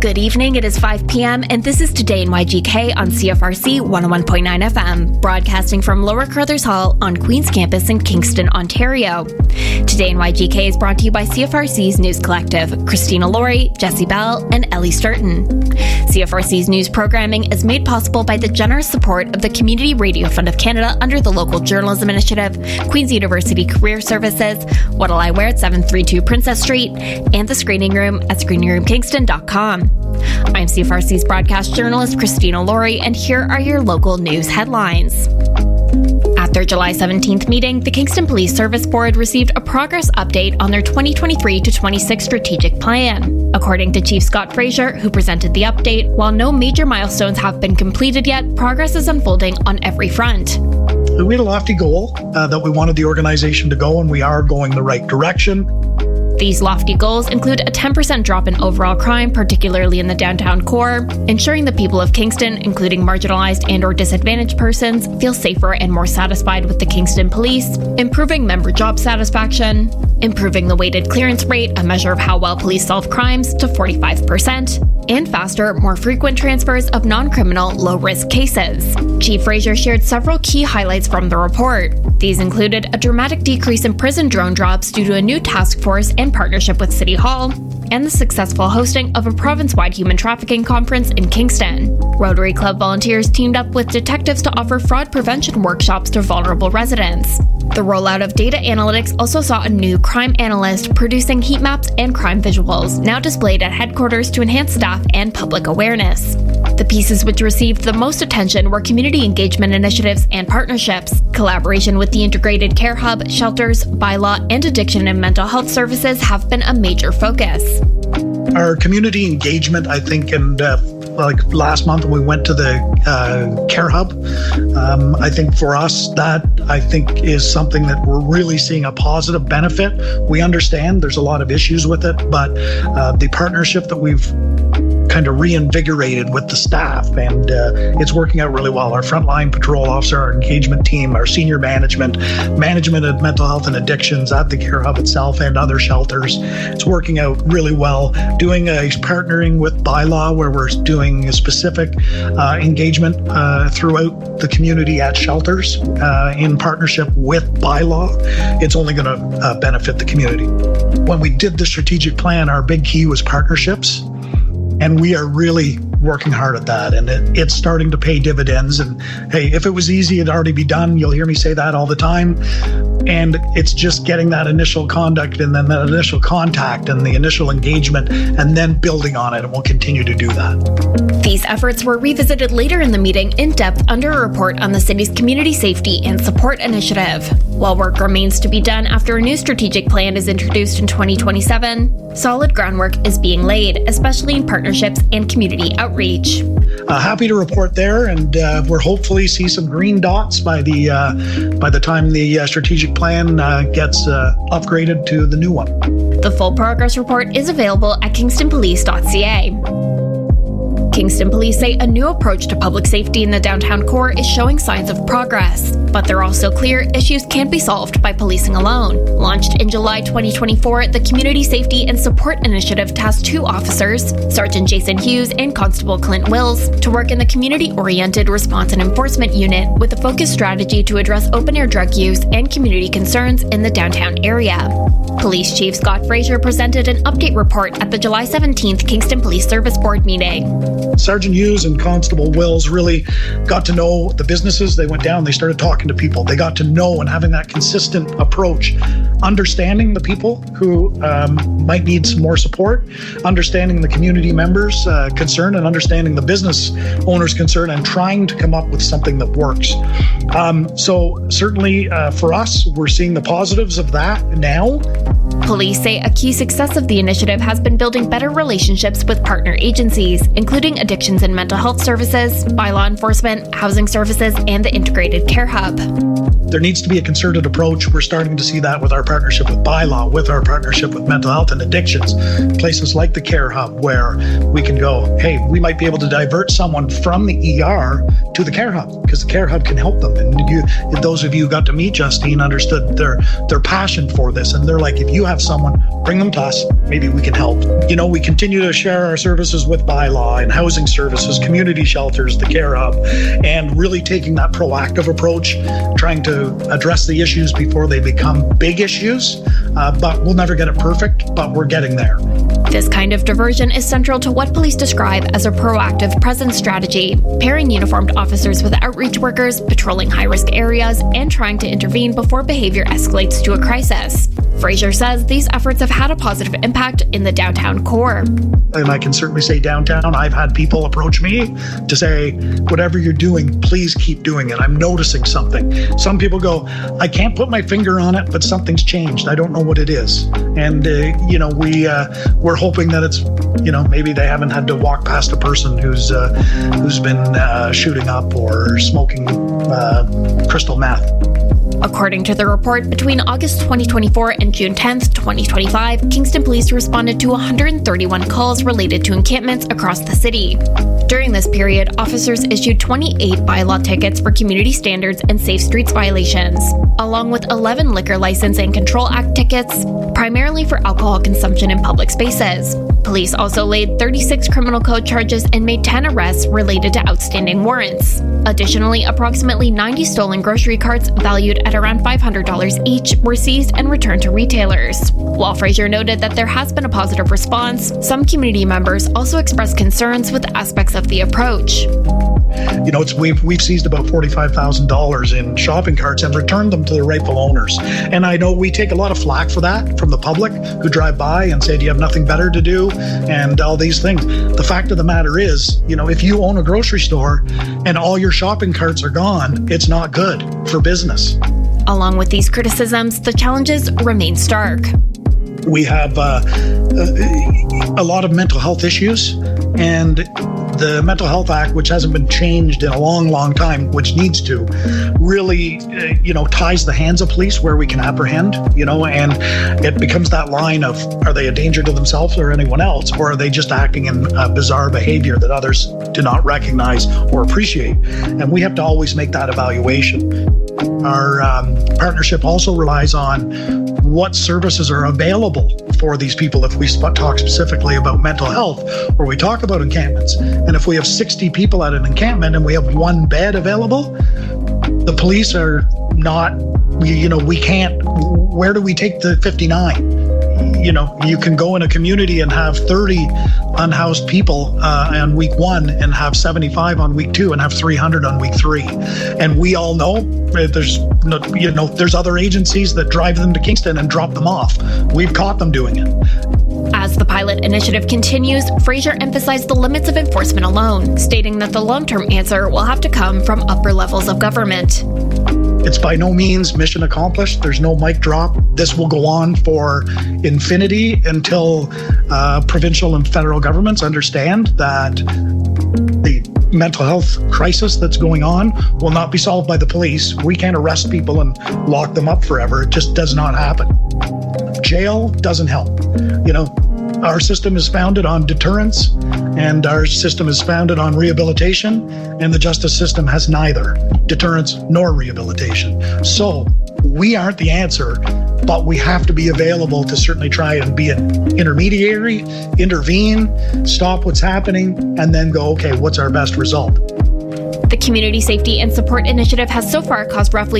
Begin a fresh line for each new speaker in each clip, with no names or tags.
Good evening, it is 5 p.m. and this is Today in YGK on CFRC 101.9 FM, broadcasting from Lower Carruthers Hall on Queen's Campus in Kingston, Ontario. Today in YGK is brought to you by CFRC's News Collective, Christina Laurie, Jesse Bell, and Ellie Sturton. CFRC's news programming is made possible by the generous support of the Community Radio Fund of Canada under the Local Journalism Initiative, Queen's University Career Services, What'll I Wear at 732 Princess Street, and the Screening Room at screeningroomkingston.com. I'm CFRC's broadcast journalist Christina Laurie, and here are your local news headlines. At their July 17th meeting, the Kingston Police Service Board received a progress update on their 2023-26 strategic plan. According to Chief Scott Fraser, who presented the update, while no major milestones have been completed yet, progress is unfolding on every front.
We had a lofty goal that we wanted the organization to go, and we are going the right direction.
These lofty goals include a 10% drop in overall crime, particularly in the downtown core, ensuring the people of Kingston, including marginalized and or disadvantaged persons, feel safer and more satisfied with the Kingston Police, improving member job satisfaction, improving the weighted clearance rate, a measure of how well police solve crimes, to 45%, and faster, more frequent transfers of non-criminal, low-risk cases. Chief Fraser shared several key highlights from the report. These included a dramatic decrease in prison drone drops due to a new task force in partnership with City Hall, and the successful hosting of a province-wide human trafficking conference in Kingston. Rotary Club volunteers teamed up with detectives to offer fraud prevention workshops to vulnerable residents. The rollout of data analytics also saw a new crime analyst producing heat maps and crime visuals, now displayed at headquarters to enhance staff and public awareness. The pieces which received the most attention were community engagement initiatives and partnerships. Collaboration with the Integrated Care Hub, shelters, bylaw, and addiction and mental health services have been a major focus.
Our community engagement, I think, and like last month when we went to the Care Hub, I think for us, that I think is something that we're really seeing a positive benefit. We understand there's a lot of issues with it, but the partnership that we've kind of reinvigorated with the staff, and it's working out really well. Our frontline patrol officer, our engagement team, our senior management of mental health and addictions at the Care Hub itself and other shelters. It's working out really well. Doing a partnering with Bylaw, where we're doing a specific engagement throughout the community at shelters in partnership with Bylaw. It's only going to benefit the community. When we did the strategic plan, our big key was partnerships. And we are really working hard at that, and it's starting to pay dividends. And hey, if it was easy, it'd already be done. You'll hear me say that all the time. And it's just getting that initial conduct and then that initial contact and the initial engagement and then building on it, and we'll continue to do that.
These efforts were revisited later in the meeting in depth under a report on the city's Community Safety and Support Initiative. While work remains to be done after a new strategic plan is introduced in 2027, solid groundwork is being laid, especially in partnerships and community outreach.
Happy to report there, and we'll hopefully see some green dots by the time the strategic plan gets upgraded to the new one.
The full progress report is available at kingstonpolice.ca. Kingston Police say a new approach to public safety in the downtown core is showing signs of progress, but they're also clear issues can't be solved by policing alone. Launched in July 2024, the Community Safety and Support Initiative tasked 2 officers, Sergeant Jason Hughes and Constable Clint Wills, to work in the Community-Oriented Response and Enforcement Unit with a focused strategy to address open-air drug use and community concerns in the downtown area. Police Chief Scott Fraser presented an update report at the July 17th Kingston Police Service Board meeting.
Sergeant Hughes and Constable Wills really got to know the businesses. They went down, they started talking to people. They got to know, and having that consistent approach, understanding the people who might need some more support, understanding the community members' concern, and understanding the business owners' concern, and trying to come up with something that works. So certainly for us, we're seeing the positives of that now.
Police say a key success of the initiative has been building better relationships with partner agencies, including addictions and mental health services, bylaw enforcement, housing services, and the Integrated Care Hub.
there needs to be a concerted approach. We're starting to see that with our partnership with Bylaw, with our partnership with mental health and addictions, places like the Care Hub, where we can go, hey, we might be able to divert someone from the ER to the Care Hub, because the Care Hub can help them. And those of you who got to meet Justine understood their passion for this. And they're like, if you have someone, bring them to us. Maybe we can help. We continue to share our services with Bylaw and housing services, community shelters, the Care Hub, and really taking that proactive approach, trying to address the issues before they become big issues. But we'll never get it perfect, but we're getting there.
This kind of diversion is central to what police describe as a proactive presence strategy, pairing uniformed officers with outreach workers, patrolling high-risk areas, and trying to intervene before behavior escalates to a crisis. Fraser says these efforts have had a positive impact in the downtown core.
And I can certainly say downtown, I've had people approach me to say, whatever you're doing, please keep doing it. I'm noticing something. Some people go, I can't put my finger on it, but something's changed. I don't know what it is. And, we're hoping that it's, maybe they haven't had to walk past a person who's been shooting up or smoking crystal meth.
According to the report, between August 2024 and June 10th, 2025, Kingston Police responded to 131 calls related to encampments across the city. During this period, officers issued 28 bylaw tickets for community standards and safe streets violations, along with 11 Liquor License and Control Act tickets, primarily for alcohol consumption in public spaces. Police also laid 36 criminal code charges and made 10 arrests related to outstanding warrants. Additionally, approximately 90 stolen grocery carts valued at around $500 each were seized and returned to retailers. While Fraser noted that there has been a positive response, some community members also expressed concerns with aspects of the approach.
We've seized about $45,000 in shopping carts and returned them to their rightful owners. And I know we take a lot of flack for that from the public who drive by and say, do you have nothing better to do? And all these things. The fact of the matter is, if you own a grocery store and all your shopping carts are gone, it's not good for business.
Along with these criticisms, the challenges remain stark.
We have a lot of mental health issues, and the Mental Health Act, which hasn't been changed in a long, long time, which needs to, really, ties the hands of police where we can apprehend, and it becomes that line of, are they a danger to themselves or anyone else, or are they just acting in bizarre behavior that others do not recognize or appreciate? And we have to always make that evaluation. Our partnership also relies on what services are available for these people. If we talk specifically about mental health, or we talk about encampments, and if we have 60 people at an encampment and we have one bed available, the police are not, we can't, where do we take the 59? You can go in a community and have 30 unhoused people on week 1 and have 75 on week 2 and have 300 on week 3. And we all know there's other agencies that drive them to Kingston and drop them off. We've caught them doing it.
As the pilot initiative continues, Fraser emphasized the limits of enforcement alone, stating that the long-term answer will have to come from upper levels of government.
It's by no means mission accomplished. There's no mic drop. This will go on for infinity until provincial and federal governments understand that the mental health crisis that's going on will not be solved by the police. We can't arrest people and lock them up forever. It just does not happen. Jail doesn't help. Our system is founded on deterrence, and our system is founded on rehabilitation, and the justice system has neither deterrence nor rehabilitation. So we aren't the answer, but we have to be available to certainly try and be an intermediary, intervene, stop what's happening, and then go, okay, what's our best result?
The Community Safety and Support Initiative has so far cost roughly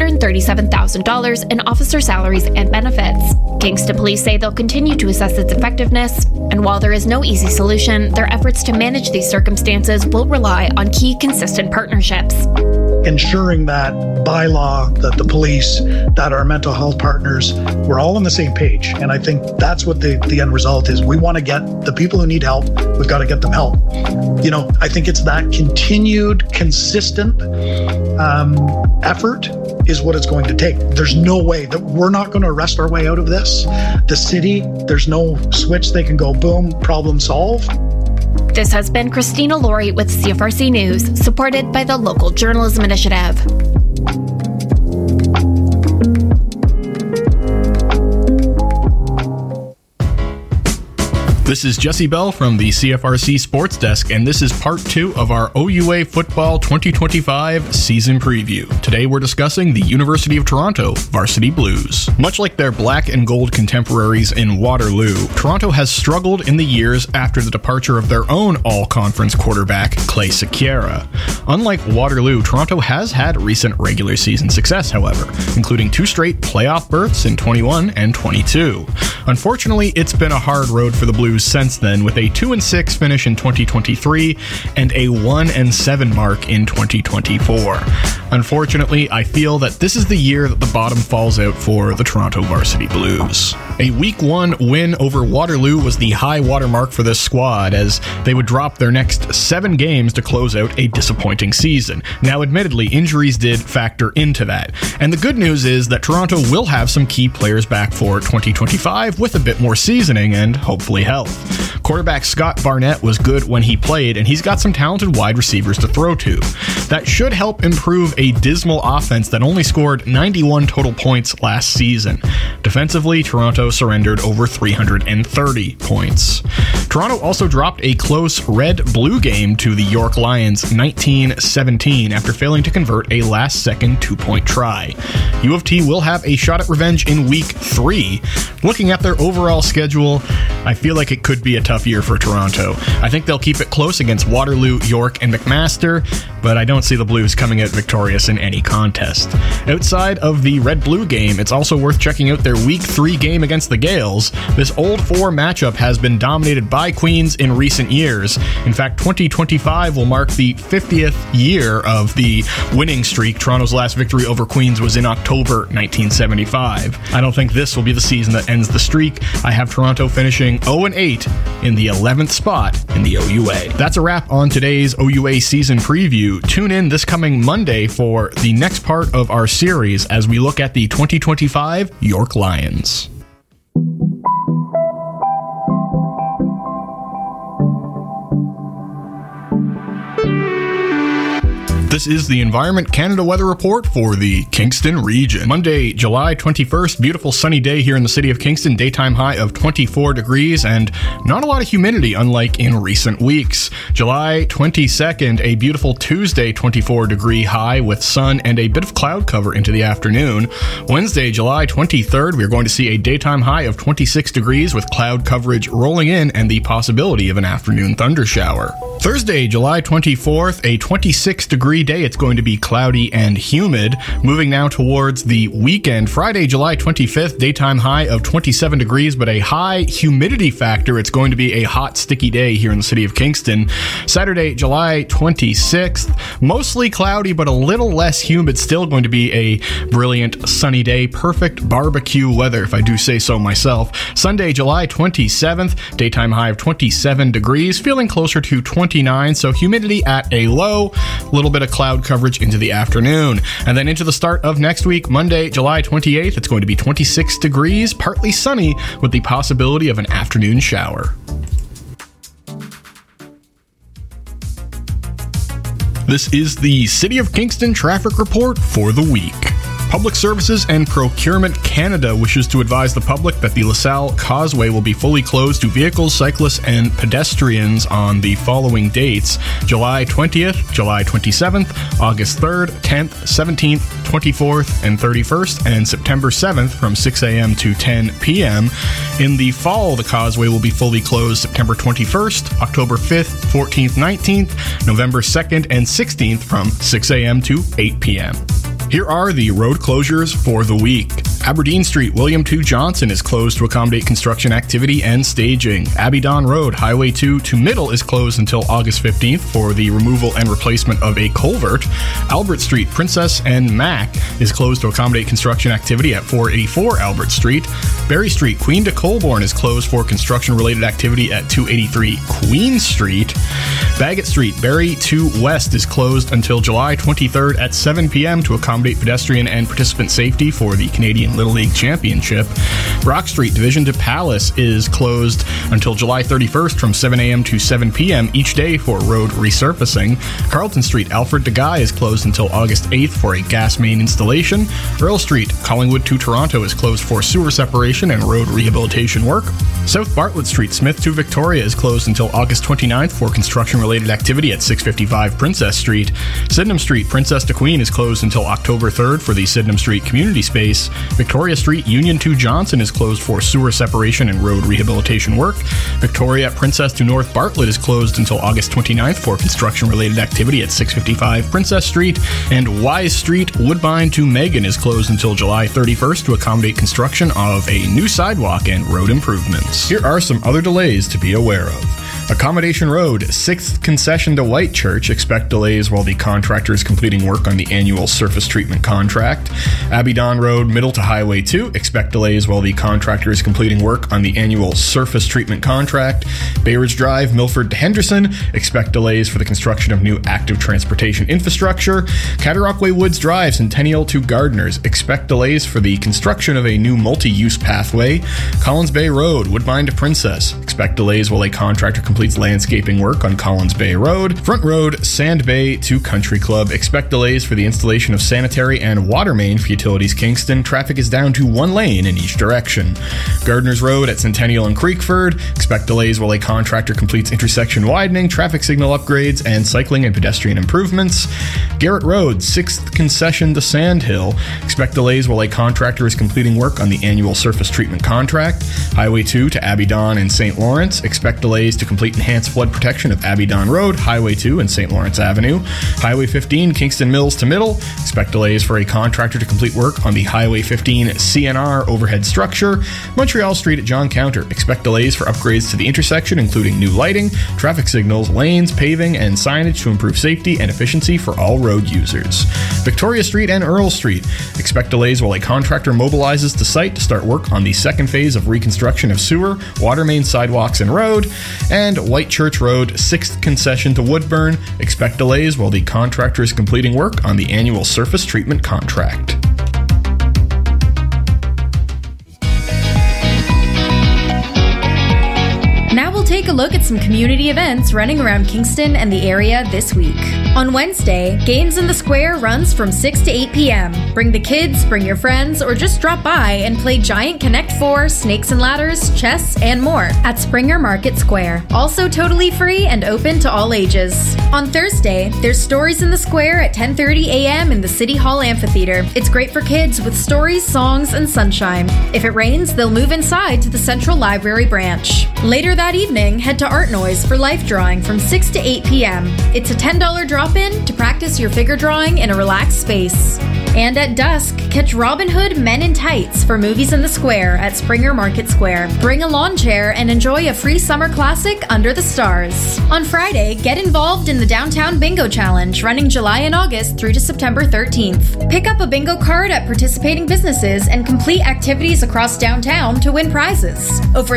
$337,000 in officer salaries and benefits. Kingston Police say they'll continue to assess its effectiveness, and while there is no easy solution, their efforts to manage these circumstances will rely on key consistent partnerships.
Ensuring that Bylaw, that the police, that our mental health partners, we're all on the same page. And I think that's what the end result is. We want to get the people who need help, we've got to get them help. I think it's that continued, consistent effort is what it's going to take. There's no way that we're not going to arrest our way out of this. The city, there's no switch they can go, boom, problem solved.
This has been Christina Laurie with CFRC News, supported by the Local Journalism Initiative.
This is Jesse Bell from the CFRC Sports Desk, and this is part 2 of our OUA Football 2025 season preview. Today we're discussing the University of Toronto Varsity Blues. Much like their black and gold contemporaries in Waterloo, Toronto has struggled in the years after the departure of their own all-conference quarterback, Clay Sequeira. Unlike Waterloo, Toronto has had recent regular season success, however, including 2 straight playoff berths in 21 and 22. Unfortunately, it's been a hard road for the Blues since then, with a 2-6 finish in 2023 and a 1-7 mark in 2024. Unfortunately, I feel that this is the year that the bottom falls out for the Toronto Varsity Blues. A Week 1 win over Waterloo was the high watermark for this squad, as they would drop their next 7 games to close out a disappointing season. Now, admittedly, injuries did factor into that, and the good news is that Toronto will have some key players back for 2025 with a bit more seasoning and hopefully health. Quarterback Scott Barnett was good when he played, and he's got some talented wide receivers to throw to. That should help improve a dismal offense that only scored 91 total points last season. Defensively, Toronto surrendered over 330 points. Toronto also dropped a close red-blue game to the York Lions 19-17 after failing to convert a last-second 2-point try. U of T will have a shot at revenge in Week 3. Looking at their overall schedule, I feel like it could be a tough year for Toronto. I think they'll keep it close against Waterloo, York, and McMaster, but I don't see the Blues coming out victorious in any contest. Outside of the red-blue game, it's also worth checking out their Week 3 game against the Gales. This Old Four matchup has been dominated by Queens in recent years. In fact, 2025 will mark the 50th year of the winning streak. Toronto's last victory over Queens was in October 1975. I don't think this will be the season that ends the streak. I have Toronto finishing 0-8 in the 11th spot in the OUA. That's a wrap on today's OUA season preview. Tune in this coming Monday for the next part of our series as we look at the 2025 York Lions. This is the Environment Canada weather report for the Kingston region. Monday, July 21st, beautiful sunny day here in the city of Kingston, daytime high of 24 degrees and not a lot of humidity unlike in recent weeks. July 22nd, a beautiful Tuesday, 24 degree high with sun and a bit of cloud cover into the afternoon. Wednesday, July 23rd, we're going to see a daytime high of 26 degrees with cloud coverage rolling in and the possibility of an afternoon thundershower. Thursday, July 24th, a 26 degree day. It's going to be cloudy and humid. Moving now towards the weekend. Friday, July 25th, daytime high of 27 degrees, but a high humidity factor. It's going to be a hot, sticky day here in the city of Kingston. Saturday, July 26th, mostly cloudy, but a little less humid. Still going to be a brilliant sunny day. Perfect barbecue weather, if I do say so myself. Sunday, July 27th, daytime high of 27 degrees, feeling closer to 29, so humidity at a low, a little bit of cloud coverage into the afternoon. And then into the start of next week, Monday, July 28th, it's going to be 26 degrees, partly sunny, with the possibility of an afternoon shower. This is the City of Kingston traffic report for the week. Public Services and Procurement Canada wishes to advise the public that the LaSalle Causeway will be fully closed to vehicles, cyclists, and pedestrians on the following dates: July 20th, July 27th, August 3rd, 10th, 17th, 24th, and 31st, and September 7th from 6 a.m. to 10 p.m. In the fall, the Causeway will be fully closed September 21st, October 5th, 14th, 19th, November 2nd, and 16th from 6 a.m. to 8 p.m. Here are the road closures for the week. Aberdeen Street, William II Johnson is closed to accommodate construction activity and staging. Abbey-Don Road, Highway 2 to Middle is closed until August 15th for the removal and replacement of a culvert. Albert Street, Princess and Mac is closed to accommodate construction activity at 484 Albert Street. Berry Street, Queen to Colborne is closed for construction-related activity at 283 Queen Street. Bagot Street, Berry to West is closed until July 23rd at 7 p.m. to accommodate pedestrian and participant safety for the Canadian Little League Championship. Brock Street, Division to Palace, is closed until July 31st from 7 a.m. to 7 p.m. each day for road resurfacing. Carlton Street, Alfred de Guy, is closed until August 8th for a gas main installation. Earl Street, Collingwood to Toronto, is closed for sewer separation and road rehabilitation work. South Bartlett Street, Smith to Victoria, is closed until August 29th for construction-related activity at 655 Princess Street. Sydenham Street, Princess to Queen, is closed until October 3rd for the Sydenham Street Community Space. Victoria Street, Union to Johnson, is closed for sewer separation and road rehabilitation work. Victoria, Princess to North Bartlett, is closed until August 29th for construction-related activity at 655 Princess Street. And Wise Street, Woodbine to Megan, is closed until July 31st to accommodate construction of a new sidewalk and road improvements. Here are some other delays to be aware of. Accommodation Road, 6th concession to Whitechurch. Expect delays while the contractor is completing work on the annual surface treatment contract. Abidon Road, Middle to Highway 2. Expect delays while the contractor is completing work on the annual surface treatment contract. Bayridge Drive, Milford to Henderson. Expect delays for the construction of new active transportation infrastructure. Cataraqui Woods Drive, Centennial to Gardeners. Expect delays for the construction of a new multi-use pathway. Collins Bay Road, Woodbine to Princess. Expect delays while a contractor completes landscaping work on Collins Bay Road. Front Road, Sand Bay to Country Club. Expect delays for the installation of sanitary and water main for Utilities Kingston. Traffic is down to 1 lane in each direction. Gardeners Road at Centennial and Creekford. Expect delays while a contractor completes intersection widening, traffic signal upgrades, and cycling and pedestrian improvements. Garrett Road, 6th concession to Sandhill. Expect delays while a contractor is completing work on the annual surface treatment contract. Highway 2 to Abidon and St. Lawrence. Expect delays to complete enhanced flood protection of Abidon Road, Highway 2 and St. Lawrence Avenue. Highway 15, Kingston Mills to Middle. Expect delays for a contractor to complete work on the Highway 15 CNR overhead structure. Montreal Street at John Counter. Expect delays for upgrades to the intersection, including new lighting, traffic signals, lanes, paving, and signage to improve safety and efficiency for all road users. Victoria Street and Earl Street. Expect delays while a contractor mobilizes the site to start work on the second phase of reconstruction of sewer, water main, sidewalks, and road. And Whitechurch Road, 6th concession to Woodburn. Expect delays while the contractor is completing work on the annual surface treatment contract.
Now we'll take a look at some community events running around Kingston and the area this week. On Wednesday, Games in the Square runs from 6 to 8 p.m. Bring the kids, bring your friends, or just drop by and play Giant Connect 4, Snakes and Ladders, chess, and more at Springer Market Square. Also totally free and open to all ages. On Thursday, there's Stories in the Square at 10:30 a.m. in the City Hall Amphitheater. It's great for kids with stories, songs, and sunshine. If it rains, they'll move inside to the Central Library branch. Later that evening, head to Art Noise for life drawing from 6 to 8 p.m. It's a $10 drop-in to practice your figure drawing in a relaxed space. And at dusk, catch Robin Hood Men in Tights for Movies in the Square at Springer Market Square. Bring a lawn chair and enjoy a free summer classic, Under the Stars. On Friday, get involved in the Downtown Bingo Challenge, running July and August through to September 13th. Pick up a bingo card at participating businesses and complete activities across downtown to win prizes. Over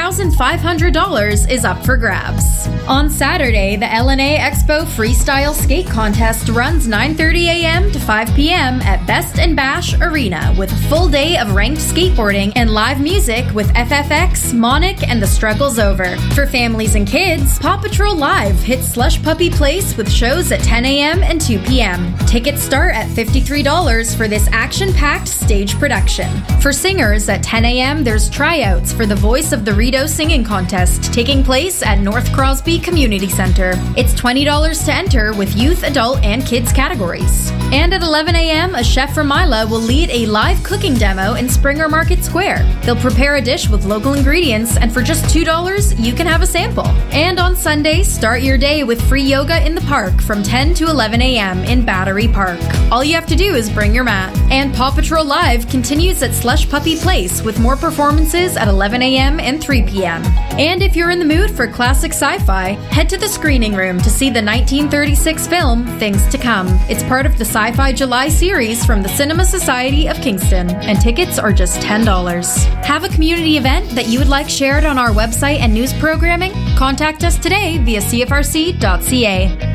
$3,500 is up for grabs. On Saturday, the LNA Expo Freestyle Skate Contest runs 9:30 a.m. to 5 p.m. at Best and Bash Arena with a full day of ranked skateboarding and live music with FFX, Monic, and The Struggle's Over. For families and kids, Paw Patrol Live hits Slush Puppy Place with shows at 10 a.m. and 2 p.m. Tickets start at $53 for this action-packed stage production. For singers, at 10 a.m. there's tryouts for the Voice of the Rito singing contest taking place at North Crosby Community Center. It's $20 to enter with youth, adult, and kids categories. And at 11 a.m., a chef from Mila will lead a live cooking demo in Springer Market Square. They'll prepare a dish with local ingredients, and for just $2, you can have a sample. And on Sunday, start your day with free yoga in the park from 10 to 11 a.m. in Battery Park. All you have to do is bring your mat. And Paw Patrol Live continues at Slush Puppy Place with more performances at 11 a.m. and 3 p.m. And if you're in the mood for classic sci-fi, head to the screening room to see the 1936 film Things to Come. It's part of the Sci-Fi July series from the Cinema Society of Kingston, and tickets are just $10. Have a community event that you would like shared on our website and news programming? Contact us today via cfrc.ca.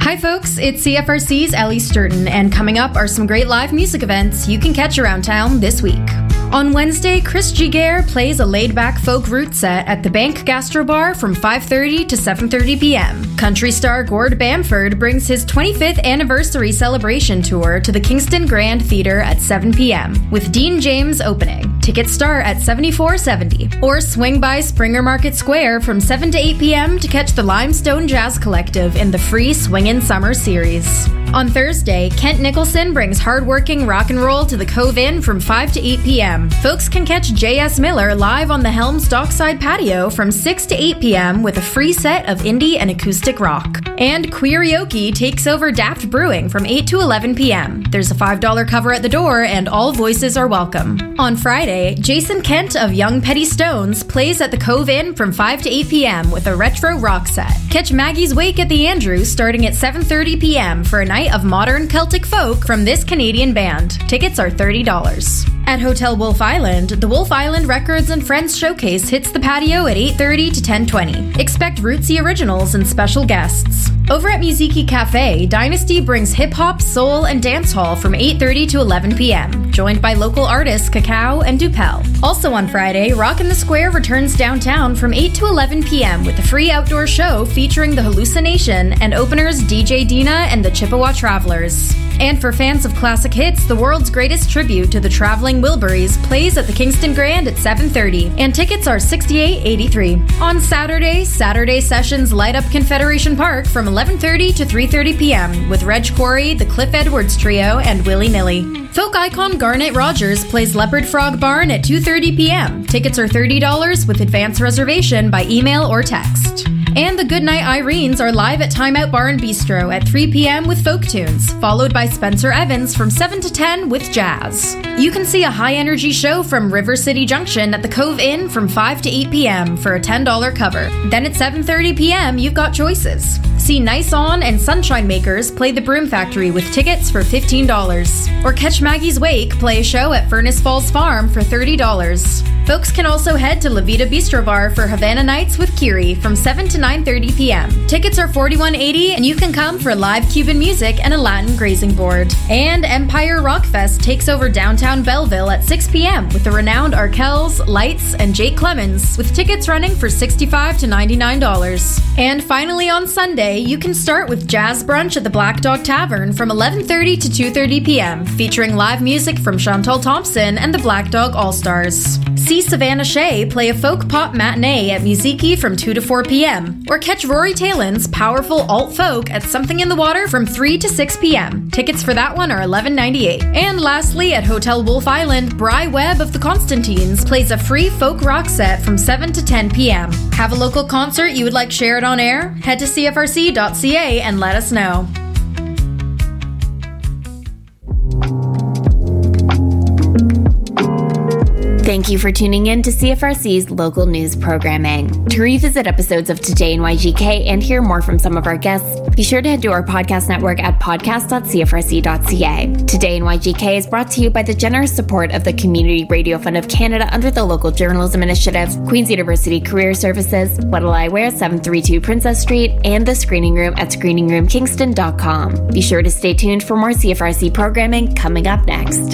Hi folks, it's CFRC's Ellie Sturton, and coming up are some great live music events you can catch around town this week. On Wednesday, Chris Giguere plays a laid-back folk root set at the Bank Gastro Bar from 5:30 to 7:30 p.m. Country star Gord Bamford brings his 25th anniversary celebration tour to the Kingston Grand Theatre at 7 p.m., with Dean James opening. Tickets start at $74.70. Or swing by Springer Market Square from 7 to 8 p.m. to catch the Limestone Jazz Collective in the free Swingin' Summer series. On Thursday, Kent Nicholson brings hardworking rock and roll to the Cove Inn from 5 to 8 p.m. Folks can catch J.S. Miller live on the Helms Dockside patio from 6 to 8 p.m. with a free set of indie and acoustic rock. And Queerioke takes over Daft Brewing from 8 to 11 p.m. There's a $5 cover at the door and all voices are welcome. On Friday, Jason Kent of Young Petty Stones plays at the Cove Inn from 5 to 8 p.m. with a retro rock set. Catch Maggie's Wake at the Andrew starting at 7:30 p.m. for a night of modern Celtic folk from this Canadian band. Tickets are $30. At Hotel Wolf Island, the Wolf Island Records and Friends Showcase hits the patio at 8:30 to 10:20. Expect rootsy originals and special guests. Over at Muziki Cafe, Dynasty brings hip-hop, soul, and dancehall from 8:30 to 11 p.m., joined by local artists Cacao and Dupel. Also on Friday, Rock in the Square returns downtown from 8 to 11 p.m. with a free outdoor show featuring The Hallucination and openers DJ Dina and the Chippewa Travelers. And for fans of classic hits, the world's greatest tribute to the Traveling Wilburys plays at the Kingston Grand at 7:30, and tickets are $68.83. On Saturday, Saturday Sessions light up Confederation Park from 11:30 to 3:30 p.m. with Reg Quarry, the Cliff Edwards Trio, and Willy Nilly. Folk icon Garnet Rogers plays Leopard Frog Barn at 2:30 p.m. Tickets are $30 with advance reservation by email or text. And the Goodnight Irenes are live at Time Out Bar and Bistro at 3 p.m. with folk tunes, followed by Spencer Evans from 7 to 10 with jazz. You can see a high-energy show from River City Junction at the Cove Inn from 5 to 8 p.m. for a $10 cover. Then at 7:30 p.m., you've got choices. See Nice On and Sunshine Makers play the Broom Factory with tickets for $15. Or catch Maggie's Wake play a show at Furnace Falls Farm for $30. Folks can also head to La Vida Bistro Bar for Havana Nights with Kiri from 7 to 9:30 p.m. Tickets are $41.80 and you can come for live Cuban music and a Latin grazing board. And Empire Rock Fest takes over downtown Belleville at 6 p.m. with the renowned Arkells, Lights, and Jake Clemens, with tickets running for $65 to $99. And finally on Sunday, you can start with Jazz Brunch at the Black Dog Tavern from 11:30 to 2:30 p.m., featuring live music from Chantal Thompson and the Black Dog All-Stars. See Savannah Shea play a folk pop matinee at Muziki from 2 to 4 p.m. Or catch Rory Talen's powerful alt folk at Something in the Water from 3 to 6 p.m. Tickets for that one are $11.98. And lastly, at Hotel Wolf Island, Bry Webb of the Constantines plays a free folk rock set from 7 to 10 p.m. Have a local concert you would like shared on air? Head to cfrc.ca and let us know.
Thank you for tuning in to CFRC's local news programming. To revisit episodes of Today in YGK and hear more from some of our guests, be sure to head to our podcast network at podcast.cfrc.ca. Today in YGK is brought to you by the generous support of the Community Radio Fund of Canada under the Local Journalism Initiative, Queen's University Career Services, What'll I Wear, 732 Princess Street, and the Screening Room at screeningroomkingston.com. Be sure to stay tuned for more CFRC programming coming up next.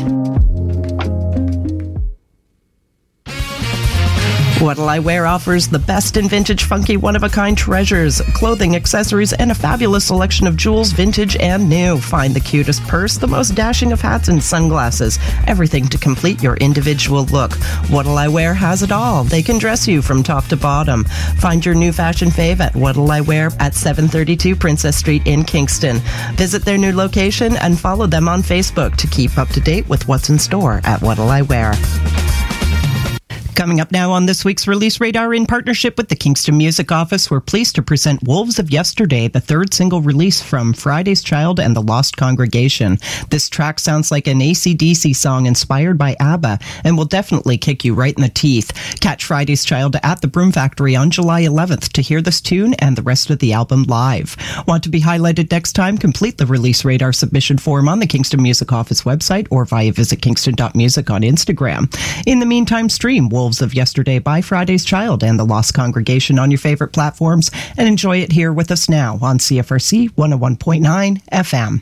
What'll I Wear offers the best in vintage, funky, one-of-a-kind treasures, clothing, accessories, and a fabulous selection of jewels, vintage and new. Find the cutest purse, the most dashing of hats and sunglasses, everything to complete your individual look. What'll I Wear has it all. They can dress you from top to bottom. Find your new fashion fave at What'll I Wear at 732 Princess Street in Kingston. Visit their new location and follow them on Facebook to keep up to date with what's in store at What'll I Wear. Coming up now on this week's Release Radar, in partnership with the Kingston Music Office, we're pleased to present Wolves of Yesterday, the third single release from Friday's Child and the Lost Congregation. This track sounds like an AC/DC song inspired by ABBA and will definitely kick you right in the teeth. Catch Friday's Child at the Broom Factory on July 11th to hear this tune and the rest of the album live. Want to be highlighted next time? Complete the Release Radar submission form on the Kingston Music Office website or via visit kingston.music on Instagram. In the meantime, stream Wolves Wolves of Yesterday by Friday's Child and the Lost Congregation on your favorite platforms, and enjoy it here with us now on CFRC 101.9 FM.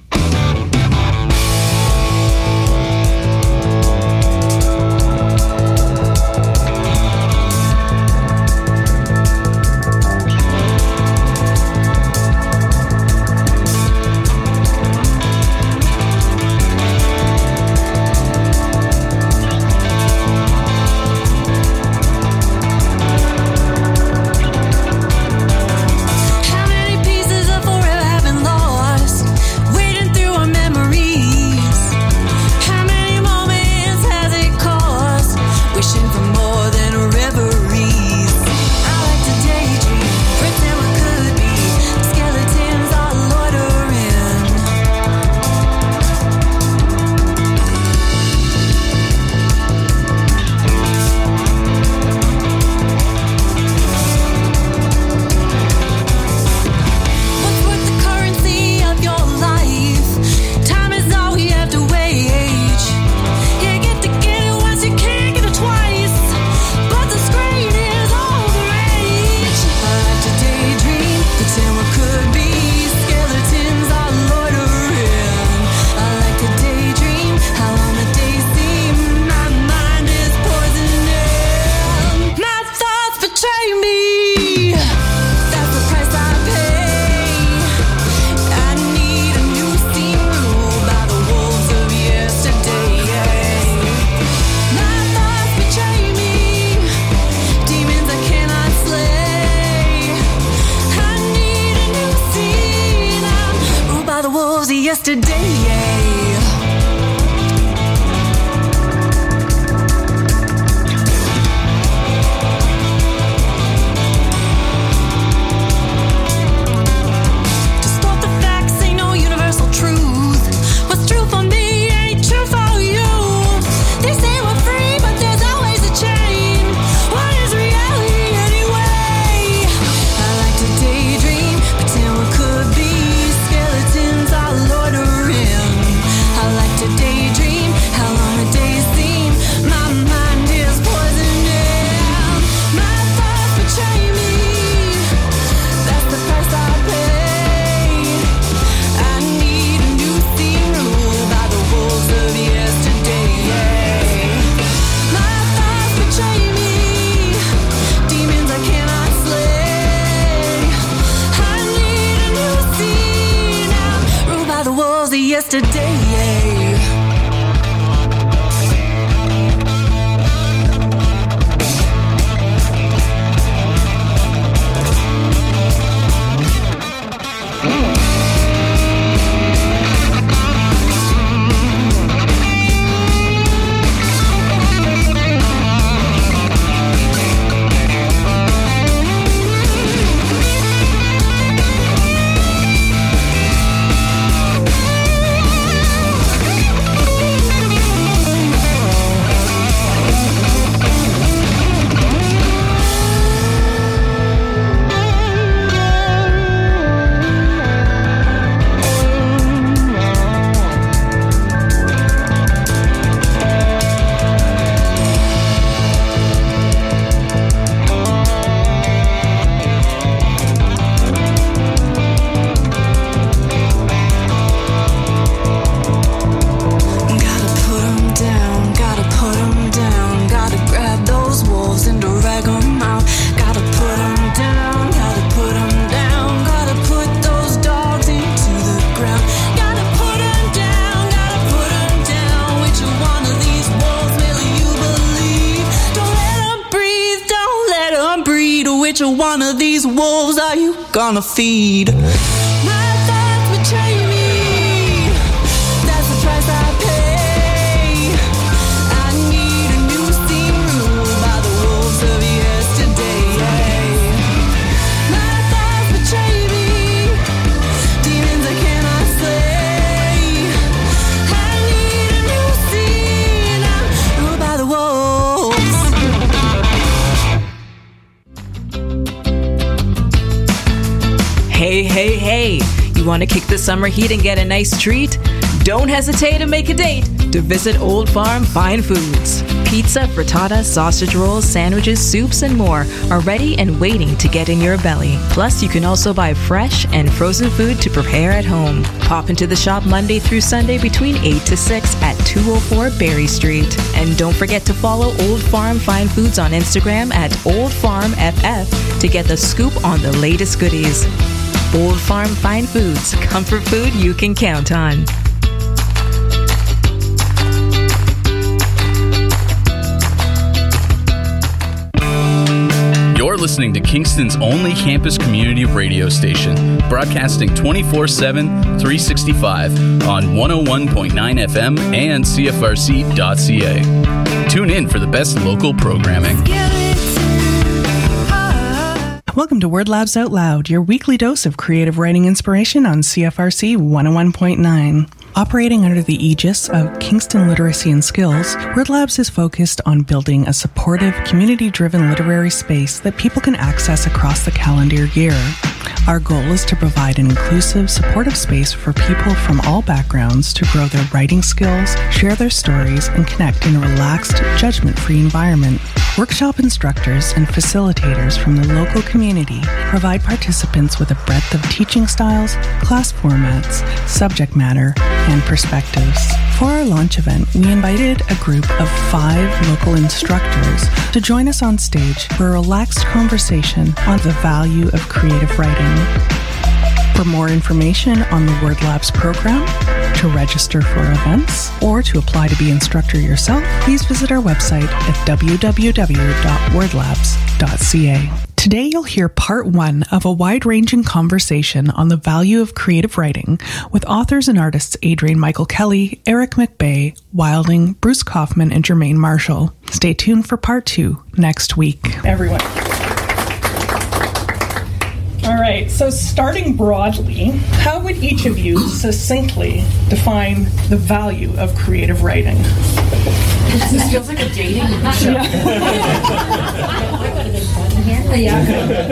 Which one of these wolves are you gonna feed? My thoughts betray me. That's the price I pay. I need a new scene ruled by the wolves of yesterday. My thoughts betray me. Demons I cannot slay. I need a new scene. I'm ruled by the wolves.
Hey, hey, hey, Want to kick the summer heat and get a nice treat? Don't hesitate to make a date to visit Old Farm Fine Foods. Pizza, frittata, sausage rolls, sandwiches, soups, and more are ready and waiting to get in your belly. Plus, you can also buy fresh and frozen food to prepare at home. Pop into the shop Monday through Sunday between 8 to 6 at 204 Berry Street. And don't forget to follow Old Farm Fine Foods on Instagram at OldFarmFF to get the scoop on the latest goodies. Old Farm Fine Foods, comfort food you can count on.
You're listening to Kingston's only campus community radio station, broadcasting 24/7, 365 on 101.9 FM and CFRC.ca. Tune in for the best local programming.
Welcome to Word Labs Out Loud, your weekly dose of creative writing inspiration on CFRC 101.9. Operating under the aegis of Kingston Literacy and Skills, Word Labs is focused on building a supportive, community-driven literary space that people can access across the calendar year. Our goal is to provide an inclusive, supportive space for people from all backgrounds to grow their writing skills, share their stories, and connect in a relaxed, judgment-free environment. Workshop instructors and facilitators from the local community provide participants with a breadth of teaching styles, class formats, subject matter, and perspectives. For our launch event, we invited a group of 5 local instructors to join us on stage for a relaxed conversation on the value of creative writing. For more information on the Word Labs program, to register for events, or to apply to be instructor yourself, please visit our website at www.wordlabs.ca. Today you'll hear part 1 of a wide-ranging conversation on the value of creative writing with authors and artists Adrian Michael Kelly, Eric McBay, Wilding, Bruce Kaufman, and Jermaine Marshall. Stay tuned for part 2 next week. Everyone. All right, so starting broadly, how would each of you succinctly define the value of creative writing?
This feels like a dating show.
Yeah.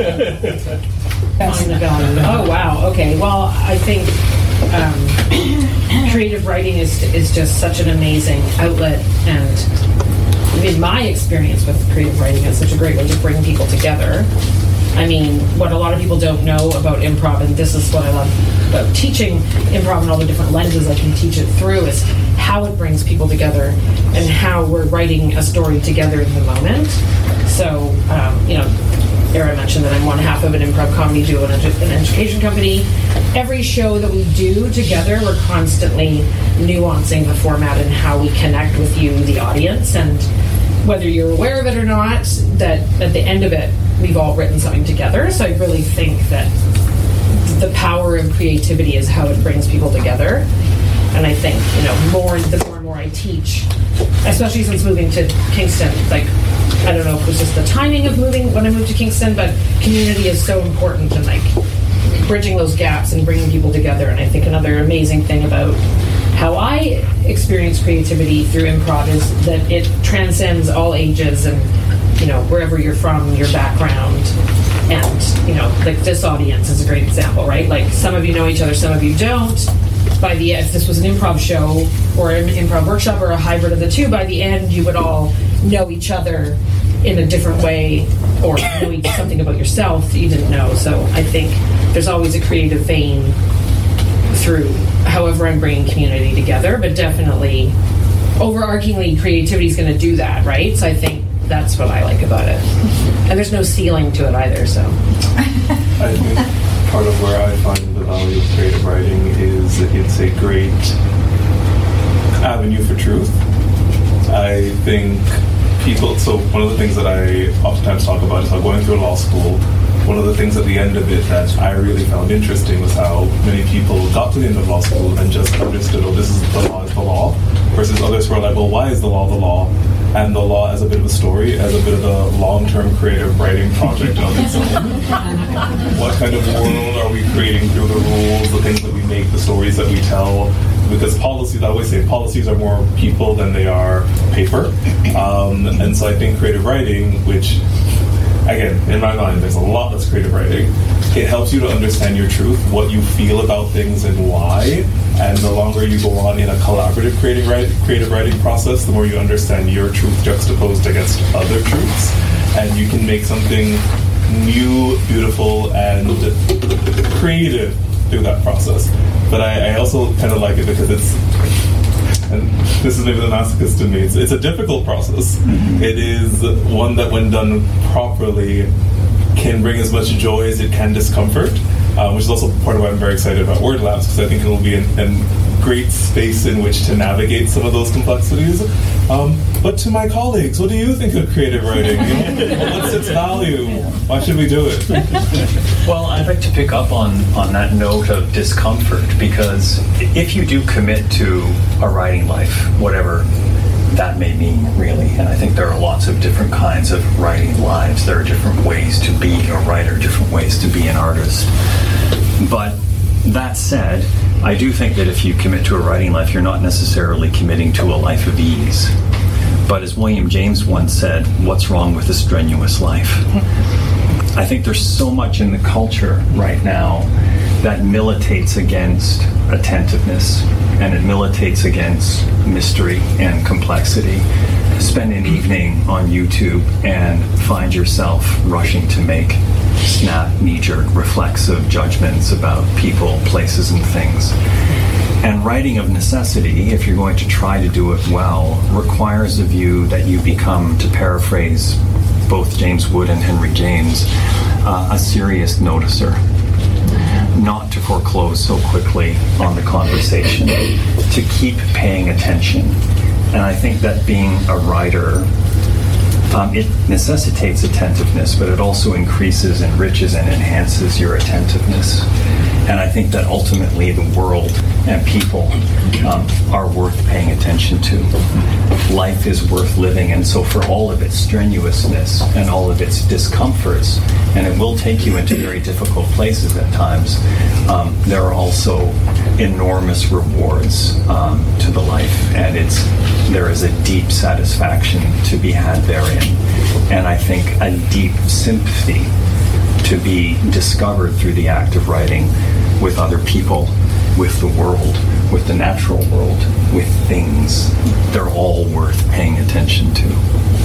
Oh, wow. Okay. Well, I think creative writing is just such an amazing outlet, and in my experience with creative writing, it's such a great way to bring people together. I mean, what a lot of people don't know about improv, and this is what I love about teaching improv and all the different lenses I can teach it through, is how it brings people together and how we're writing a story together in the moment. So, Erin mentioned that I'm one half of an improv comedy duo and an education company. Every show that we do together, we're constantly nuancing the format and how we connect with you, the audience, and whether you're aware of it or not, that at the end of it, we've all written something together. So I really think that the power of creativity is how it brings people together. And I think, the more and more I teach, especially since moving to Kingston, I don't know if it was just the timing of moving when I moved to Kingston, but community is so important, and bridging those gaps and bringing people together. And I think another amazing thing about how I experience creativity through improv is that it transcends all ages and, wherever you're from, your background. And, this audience is a great example, right? Some of you know each other, some of you don't. If this was an improv show or an improv workshop or a hybrid of the two, by the end you would all know each other in a different way, or know something about yourself that you didn't know. So I think there's always a creative vein through however I'm bringing community together, but definitely overarchingly creativity is going to do that, right? So I think that's what I like about it. And there's no ceiling to it either, so.
I think part of where I find the value of creative writing is it's a great avenue for truth. I think so one of the things that I oftentimes talk about is how going through law school, one of the things at the end of it that I really found interesting was how many people got to the end of law school and just understood, this is the law, versus others who are like, well, why is the law the law? And the law as a bit of a story, as a bit of a long-term creative writing project of its own. What kind of world are we creating through the rules, the things that we make, the stories that we tell? Because policies, I always say, policies are more people than they are paper. And so I think creative writing, which again, in my mind, there's a lot that's creative writing. It helps you to understand your truth, what you feel about things and why. And the longer you go on in a collaborative creative writing process, the more you understand your truth juxtaposed against other truths. And you can make something new, beautiful, and creative through that process. But I also kind of like it because it's, and this is maybe the masochist in me, it's a difficult process. Mm-hmm. It is one that, when done properly, can bring as much joy as it can discomfort, which is also part of why I'm very excited about Word Labs, because I think it will be a great space in which to navigate some of those complexities. But to my colleagues, what do you think of creative writing? What's its value? Why should we do it?
Well, I'd like to pick up on that note of discomfort, because if you do commit to a writing life, whatever that may mean, really, and I think there are lots of different kinds of writing lives. There are different ways to be a writer, different ways to be an artist. But that said, I do think that if you commit to a writing life, you're not necessarily committing to a life of ease. But as William James once said, what's wrong with a strenuous life? I think there's so much in the culture right now that militates against attentiveness, and it militates against mystery and complexity. Spend an evening on YouTube and find yourself rushing to make snap, knee-jerk, reflexive judgments about people, places, and things. And writing of necessity, if you're going to try to do it well, requires of you that you become, to paraphrase both James Wood and Henry James, a serious noticer. Not to foreclose so quickly on the conversation, to keep paying attention. And I think that being a writer, it necessitates attentiveness, but it also increases, enriches, and enhances your attentiveness. And I think that ultimately the world and people are worth paying attention to. Life is worth living, and so for all of its strenuousness and all of its discomforts, and it will take you into very difficult places at times, there are also enormous rewards to the life, and there is a deep satisfaction to be had therein. And I think a deep sympathy to be discovered through the act of writing with other people, with the world, with the natural world, with things. They're all worth paying attention to.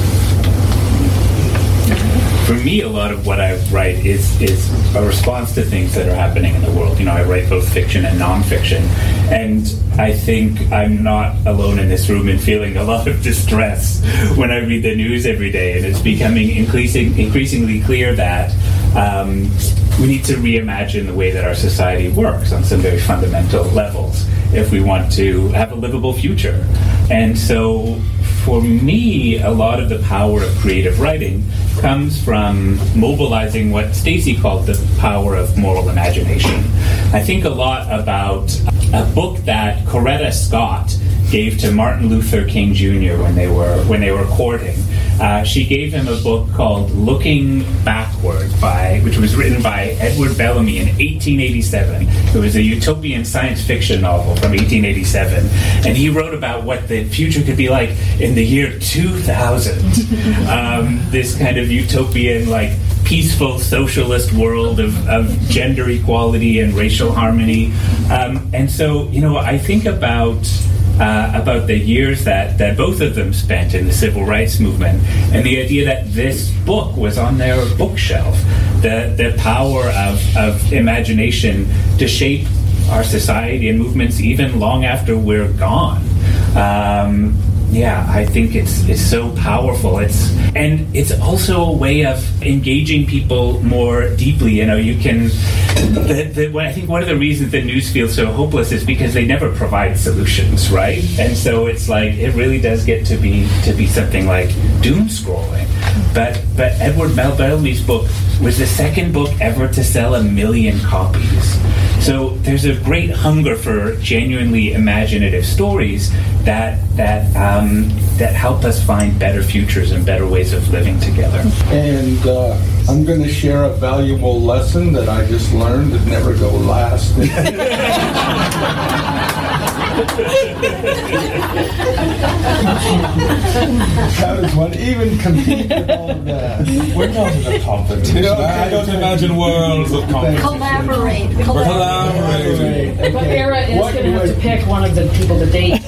For me, a lot of what I write is a response to things that are happening in the world. I write both fiction and nonfiction, and I think I'm not alone in this room in feeling a lot of distress when I read the news every day, and it's becoming increasingly clear that we need to reimagine the way that our society works on some very fundamental levels if we want to have a livable future. And so for me, a lot of the power of creative writing comes from mobilizing what Stacey called the power of moral imagination. I think a lot about a book that Coretta Scott gave to Martin Luther King Jr. when they were courting. She gave him a book called Looking Backward, which was written by Edward Bellamy in 1887. It was a utopian science fiction novel from 1887, and he wrote about what the future could be like in the year 2000. This kind of utopian, peaceful socialist world of gender equality and racial harmony. And so, I think about the years that both of them spent in the civil rights movement, and the idea that this book was on their bookshelf, the power of imagination to shape our society and movements even long after we're gone. I think it's so powerful. It's also a way of engaging people more deeply. You can. I think one of the reasons the news feels so hopeless is because they never provide solutions, right? And so it's it really does get to be something like doom scrolling. But Edward Bellamy's book was the second book ever to sell 1 million copies. So there's a great hunger for genuinely imaginative stories that help us find better futures and better ways of living together.
And I'm going to share a valuable lesson that I just learned that never go last. How does one even compete with all of that?
We're not in a competition. I don't imagine worlds of competition.
Collaborate.
We're collaborating.
But Era is going to have to pick one of the people to date.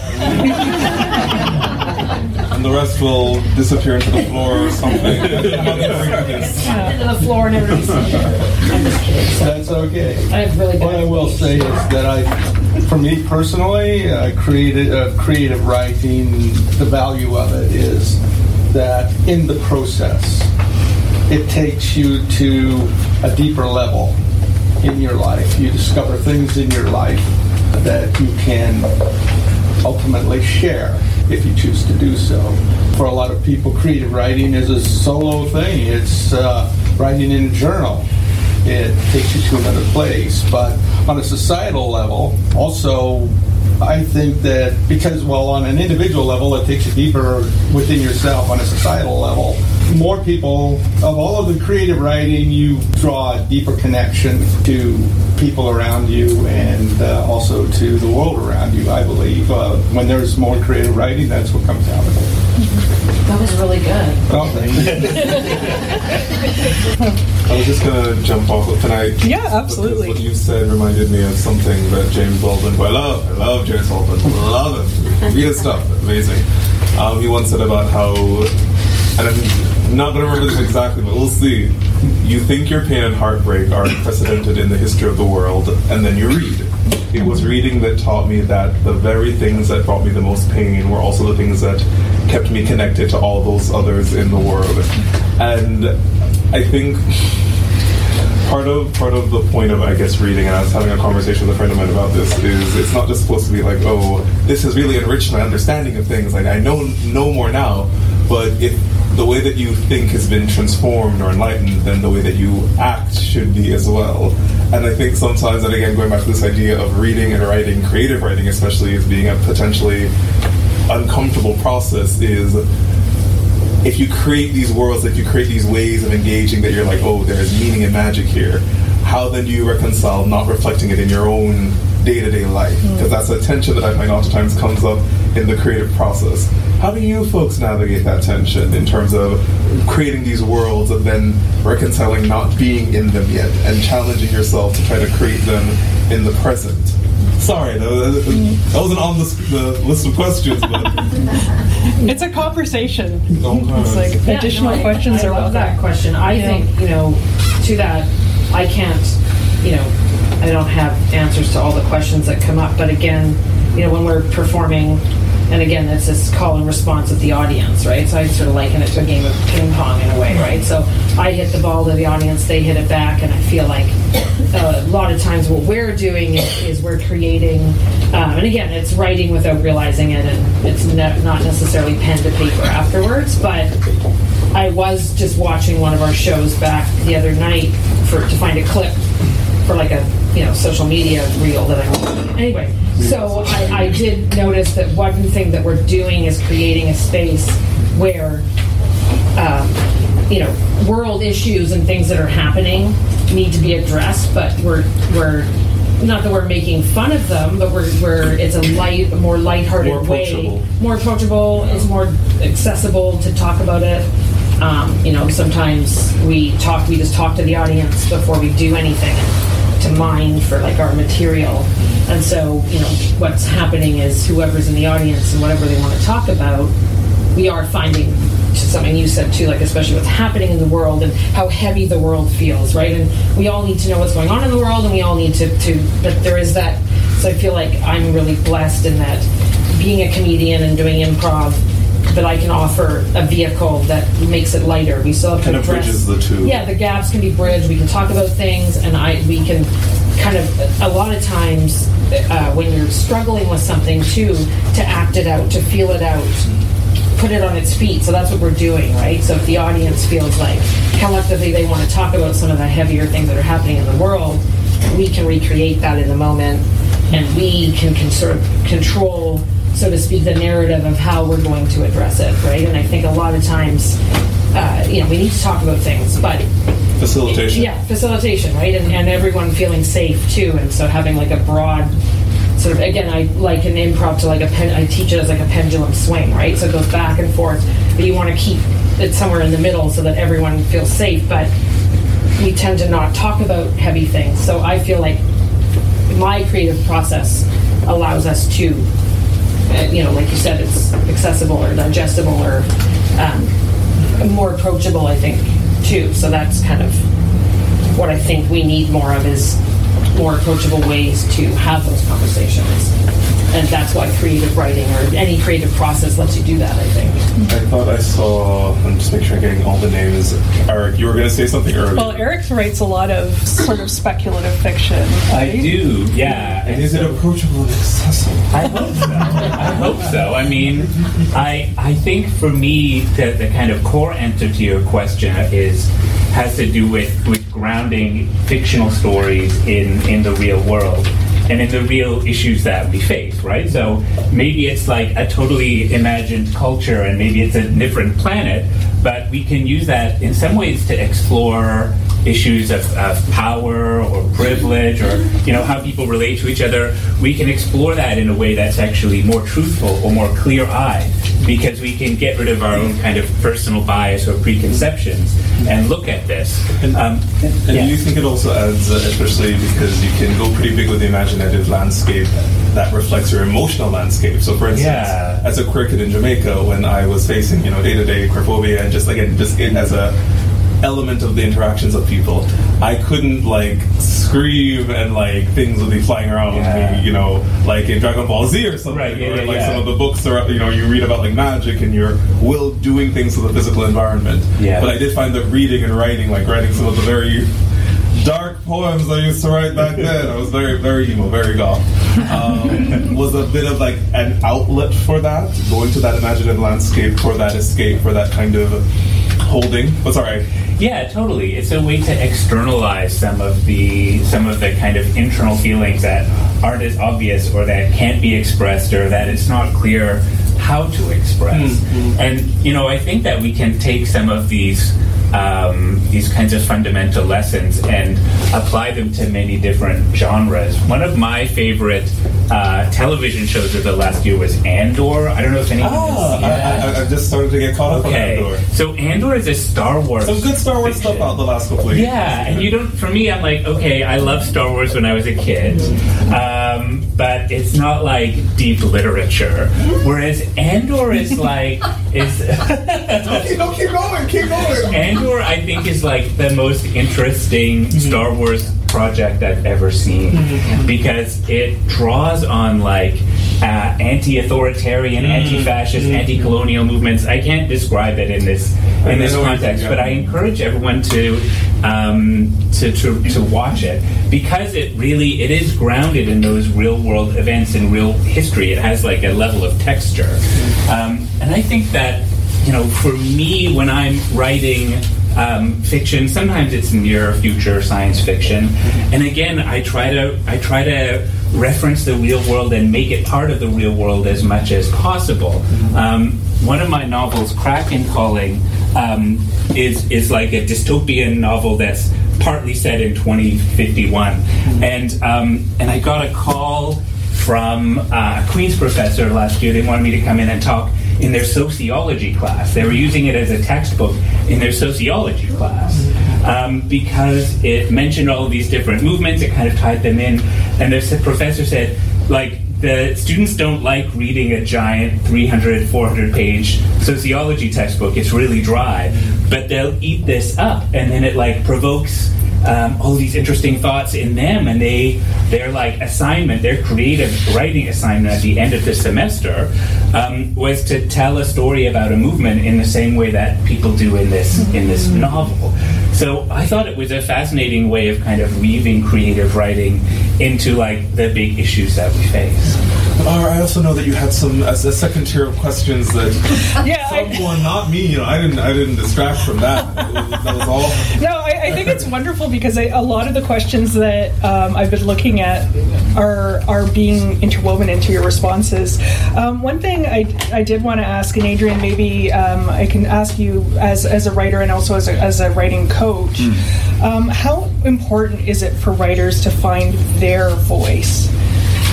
And the rest will disappear into the floor or something.
Into the floor and everybody's I'm just kidding. So
That's okay.
I have really
What I will say is that for me personally, creative writing, the value of it is that in the process, it takes you to a deeper level in your life. You discover things in your life that you can ultimately share if you choose to do so. For a lot of people, creative writing is a solo thing. It's writing in a journal. It takes you to another place. But on a societal level, also, I think that because, on an individual level, it takes you deeper within yourself. On a societal level, more people, of all of the creative writing, you draw a deeper connection to people around you and also to the world around you, I believe. When there's more creative writing, that's what comes out of it.
That was really good.
Oh, thank you.
I was just going to jump off of tonight.
Yeah, absolutely.
What you said reminded me of something that James Baldwin, who I love James Baldwin, love him, read his stuff, amazing. He once said about how, and I'm not going to remember this exactly, but we'll see. You think your pain and heartbreak are unprecedented in the history of the world, and then you read. It was reading that taught me that the very things that brought me the most pain were also the things that kept me connected to all those others in the world. And I think part of the point of, I guess, reading, and I was having a conversation with a friend of mine about this, is it's not just supposed to be like, oh, this has really enriched my understanding of things. Like, I know more now, but if the way that you think has been transformed or enlightened, then the way that you act should be as well. And I think sometimes, and again, going back to this idea of reading and writing, creative writing especially, as being a potentially uncomfortable process, is if you create these worlds, if you create these ways of engaging that you're like, oh, there's meaning and magic here, how then do you reconcile not reflecting it in your own day-to-day life? Because that's a tension that I find oftentimes comes up in the creative process. How do you folks navigate that tension in terms of creating these worlds and then reconciling not being in them yet and challenging yourself to try to create them in the present? Sorry, that wasn't on the list of questions, but
it's a conversation.
Okay.
It's like additional questions
I
are
love
welcome.
that question. I think, to that, I can't, I don't have answers to all the questions that come up. But again, when we're performing, and again, it's this call and response of the audience, right? So I sort of liken it to a game of ping pong in a way, right? So I hit the ball to the audience, they hit it back, and I feel like a lot of times what we're doing is we're creating, and again, it's writing without realizing it, and it's not necessarily pen to paper afterwards, but I was just watching one of our shows back the other night to find a clip for like a social media reel that I'm watching. Anyway, so I did notice that one thing that we're doing is creating a space where world issues and things that are happening need to be addressed, but we're not that we're making fun of them, but we're it's a more lighthearted way, more approachable, it's more accessible to talk about it. Sometimes we just talk to the audience before we do anything to mine for like our material. And so, what's happening is whoever's in the audience and whatever they want to talk about, we are finding something you said too, like especially what's happening in the world and how heavy the world feels, right? And we all need to know what's going on in the world, and we all need to but there is that. So I feel like I'm really blessed in that being a comedian and doing improv, that I can offer a vehicle that makes it lighter. We still have to address,
bridges the two.
Yeah, the gaps can be bridged. We can talk about things, and we can kind of, a lot of times when you're struggling with something too, to act it out, to feel it out, put it on its feet. So that's what we're doing, right? So if the audience feels like collectively they want to talk about some of the heavier things that are happening in the world, we can recreate that in the moment, and we can sort of control, so to speak, the narrative of how we're going to address it, right? And I think a lot of times, we need to talk about things, but
facilitation.
Facilitation, right? And everyone feeling safe too, and so having like a broad sort of again, I like an improv to like I teach it as like a pendulum swing, right? So it goes back and forth, but you want to keep it somewhere in the middle so that everyone feels safe, but we tend to not talk about heavy things. So I feel like my creative process allows us to, like you said, it's accessible or digestible or more approachable, I think, too. So that's kind of what I think we need more of, is more approachable ways to have those conversations. And that's why creative writing or any creative process lets you do that, I think.
I thought I saw, I'm just making sure I'm getting all the names. Eric, you were going to say something earlier.
Well, Eric writes a lot of sort of speculative fiction. Right?
I do, yeah.
And is it approachable and accessible?
I hope so. I mean, I think for me, the kind of core answer to your question has to do with grounding fictional stories in the real world and in the real issues that we face, right? So maybe it's like a totally imagined culture and maybe it's a different planet, but we can use that in some ways to explore issues of power or privilege or, how people relate to each other. We can explore that in a way that's actually more truthful or more clear-eyed, because we can get rid of our own kind of personal bias or preconceptions and look at this.
And do you think it also adds, especially because you can go pretty big with the imaginative landscape that reflects your emotional landscape? So, for instance, as a queer kid in Jamaica, when I was facing, day-to-day queerphobia and just as a element of the interactions of people, I couldn't scream and things would be flying around with me, like in Dragon Ball Z or something, or some of the books are, you read about magic and your will doing things to the physical environment. But I did find that reading and writing some of the very dark poems I used to write back then, I was very, very emo, very goth, was a bit of an outlet for that, going to that imaginative landscape, for that escape, for that kind of holding. What's all right?
Yeah, totally. It's a way to externalize some of the kind of internal feelings that aren't as obvious or that can't be expressed or that it's not clear how to express. And I think that we can take some of these kinds of fundamental lessons and apply them to many different genres. One of my favorite television shows of the last year was Andor. I don't know if anyone has seen that.
I've just started to get caught up on Andor.
So Andor is a Star Wars.
Some good Star Wars stuff out the last couple of years.
Yeah, and for me, I'm like, okay, I love Star Wars when I was a kid, but it's not like deep literature. Whereas Andor is
keep going.
Andor, I think, is the most interesting Star Wars project I've ever seen, because it draws on anti-authoritarian, anti-fascist, anti-colonial movements. I can't describe it in this context, but I encourage everyone to watch it, because it is grounded in those real world events and real history. It has a level of texture, and I think that for me, when I'm writing fiction, sometimes it's near future science fiction, and again, I try to reference the real world and make it part of the real world as much as possible. One of my novels, Kraken Calling, is like a dystopian novel that's partly set in 2051, and I got a call from a Queen's professor last year. They wanted me to come in and talk in their sociology class. They were using it as a textbook in their sociology class, because it mentioned all of these different movements. It kind of tied them in, and the professor said, the students don't like reading a giant 300, 400-page sociology textbook. It's really dry, but they'll eat this up, and then it provokes all these interesting thoughts in them, and their assignment, their creative writing assignment at the end of the semester was to tell a story about a movement in the same way that people do in this novel. So I thought it was a fascinating way of kind of weaving creative writing into the big issues that we face.
I also know that you had a second tier of questions that someone, not me, I didn't distract from that. That was all.
No, I think it's wonderful, because a lot of the questions that I've been looking at are being interwoven into your responses. One thing I did want to ask, and Adrian, maybe I can ask you as a writer and also as a writing coach, how important is it for writers to find their voice?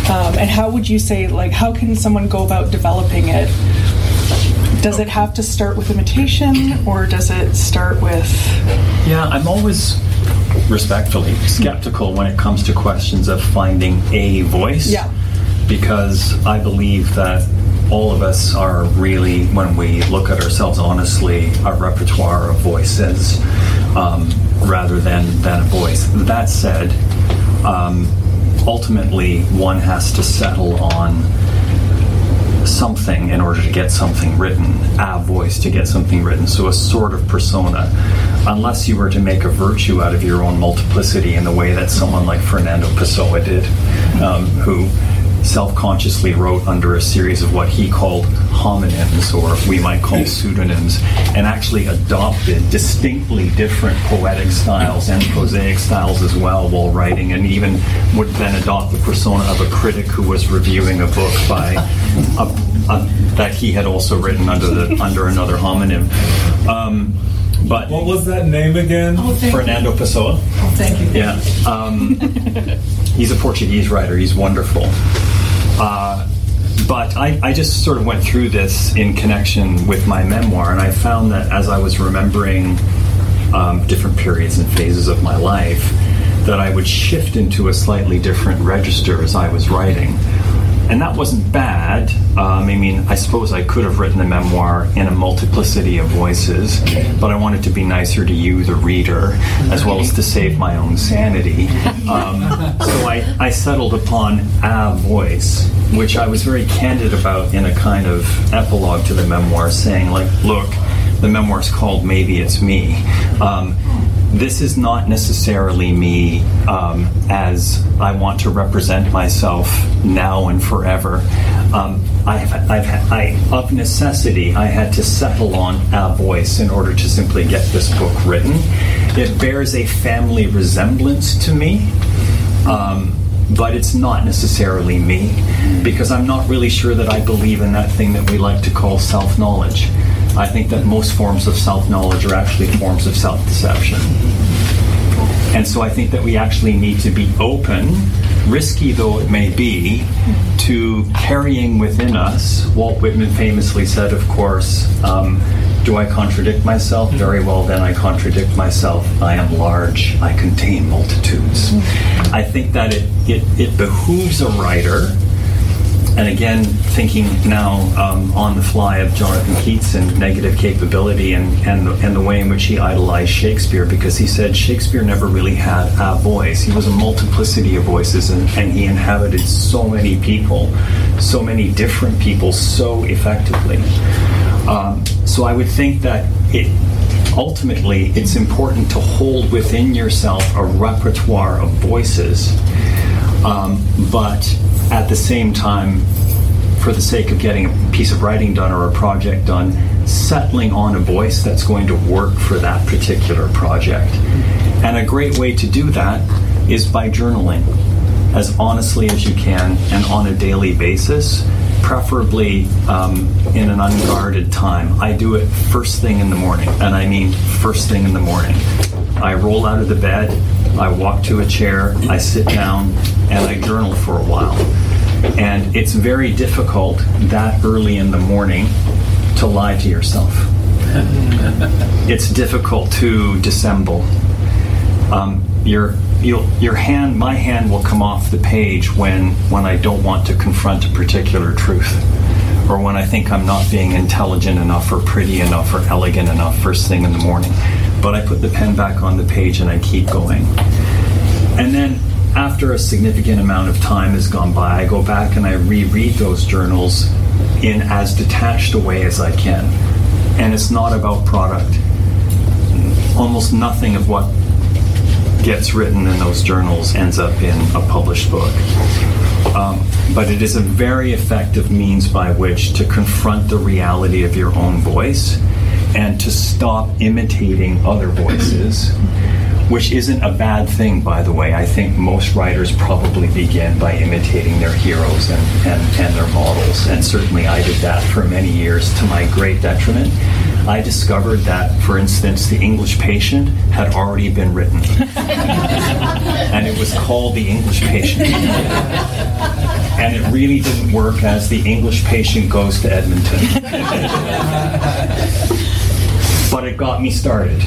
And how would you say, like, how can someone go about developing it? Does it have to start with imitation, or does it start with...
Yeah, I'm always respectfully skeptical when it comes to questions of finding a voice.
Yeah.
Because I believe that all of us are really, when we look at ourselves honestly, a repertoire of voices rather than a voice. That said, ultimately one has to settle on something in order to get something written, a voice to get something written, so a sort of persona. Unless you were to make a virtue out of your own multiplicity in the way that someone like Fernando Pessoa did, who self-consciously wrote under a series of what he called homonyms, or we might call pseudonyms, and actually adopted distinctly different poetic styles and prosaic styles as well while writing, and even would then adopt the persona of a critic who was reviewing a book by that he had also written under another homonym. But
what was that name again?
Fernando Pessoa.
Oh, thank you.
Yeah. He's a Portuguese writer. He's wonderful. But I just sort of went through this in connection with my memoir, and I found that as I was remembering different periods and phases of my life, that I would shift into a slightly different register as I was writing. And that wasn't bad. I suppose I could have written a memoir in a multiplicity of voices, but I wanted to be nicer to you, the reader, as well as to save my own sanity. So I settled upon a voice, which I was very candid about in a kind of epilogue to the memoir, saying, like, look, the memoir's called Maybe It's Me. This is not necessarily me as I want to represent myself now and forever. Of necessity, I had to settle on a voice in order to simply get this book written. It bears a family resemblance to me, but it's not necessarily me, because I'm not really sure that I believe in that thing that we like to call self-knowledge. I think that most forms of self-knowledge are actually forms of self-deception. And so I think that we actually need to be open, risky though it may be, to carrying within us. Walt Whitman famously said, of course, do I contradict myself? Very well, then I contradict myself. I am large. I contain multitudes. I think that it behooves a writer. And again, thinking now on the fly of Jonathan Keats and negative capability and the way in which he idolized Shakespeare, because he said Shakespeare never really had a voice. He was a multiplicity of voices, and he inhabited so many people, so many different people, so effectively. So I would think that ultimately it's important to hold within yourself a repertoire of voices, but at the same time, for the sake of getting a piece of writing done or a project done, settling on a voice that's going to work for that particular project. And a great way to do that is by journaling as honestly as you can and on a daily basis, preferably in an unguarded time. I do it first thing in the morning, and I mean first thing in the morning. I roll out of the bed, I walk to a chair, I sit down, and I journal for a while. And it's very difficult that early in the morning to lie to yourself. It's difficult to dissemble. My hand will come off the page when I don't want to confront a particular truth, or when I think I'm not being intelligent enough or pretty enough or elegant enough first thing in the morning. But I put the pen back on the page and I keep going. And then after a significant amount of time has gone by, I go back and I reread those journals in as detached a way as I can. And it's not about product. Almost nothing of what gets written in those journals ends up in a published book. But it is a very effective means by which to confront the reality of your own voice and to stop imitating other voices, which isn't a bad thing, by the way. I think most writers probably begin by imitating their heroes and their models, and certainly I did that for many years to my great detriment. I discovered that, for instance, The English Patient had already been written. And it was called The English Patient. And it really didn't work as The English Patient Goes to Edmonton. But it got me started,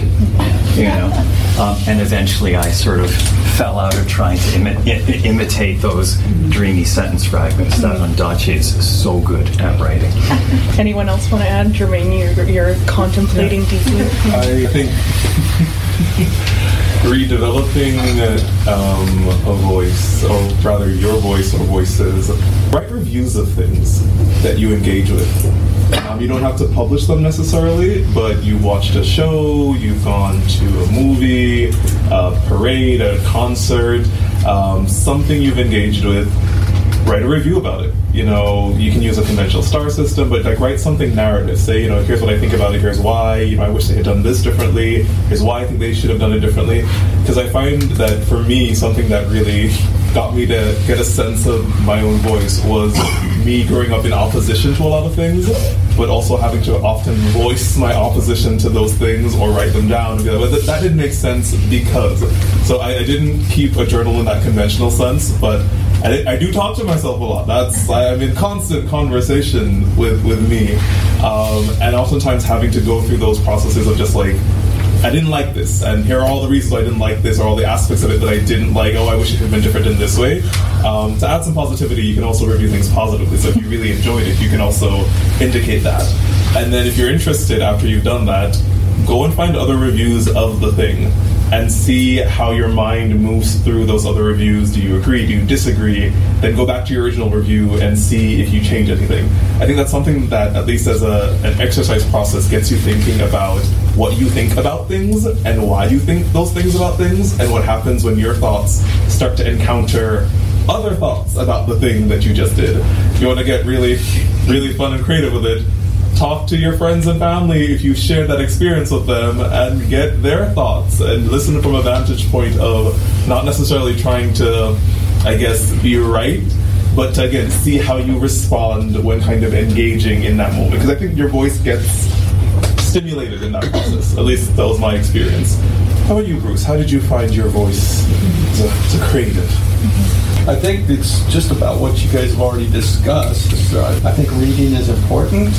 and eventually I sort of fell out of trying to imitate those dreamy sentence fragments that Ondaatje is so good at writing.
Anyone else want to add? Jermaine, you're contemplating deeply.
I think redeveloping a voice, or rather your voice or voices, write reviews of things that you engage with. You don't have to publish them necessarily, but you watched a show, you've gone to a movie, a parade, a concert, something you've engaged with, write a review about it. You can use a conventional star system, but write something narrative. Say, here's what I think about it, here's why, I wish they had done this differently, here's why I think they should have done it differently. Because I find that for me, something that really got me to get a sense of my own voice was me growing up in opposition to a lot of things, but also having to often voice my opposition to those things or write them down and be like, well, that didn't make sense because. So I didn't keep a journal in that conventional sense, but I do talk to myself a lot. I'm in constant conversation with me, and oftentimes having to go through those processes of just I didn't like this, and here are all the reasons I didn't like this, or all the aspects of it that I didn't like. I wish it had been different in this way. To add some positivity, you can also review things positively. So if you really enjoyed it, you can also indicate that. And then if you're interested after you've done that, go and find other reviews of the thing and see how your mind moves through those other reviews. Do you agree? Do you disagree? Then go back to your original review and see if you change anything. I think that's something that, at least as an exercise process, gets you thinking about what you think about things and why you think those things about things, and what happens when your thoughts start to encounter other thoughts about the thing that you just did. If you want to get really, really fun and creative with it, talk to your friends and family if you've shared that experience with them and get their thoughts and listen from a vantage point of not necessarily trying to, be right, but to, again, see how you respond when kind of engaging in that moment. Because I think your voice gets stimulated in that process. At least that was my experience. How about you, Bruce? How did you find your voice as a creative?
I think it's just about what you guys have already discussed. I think reading is important.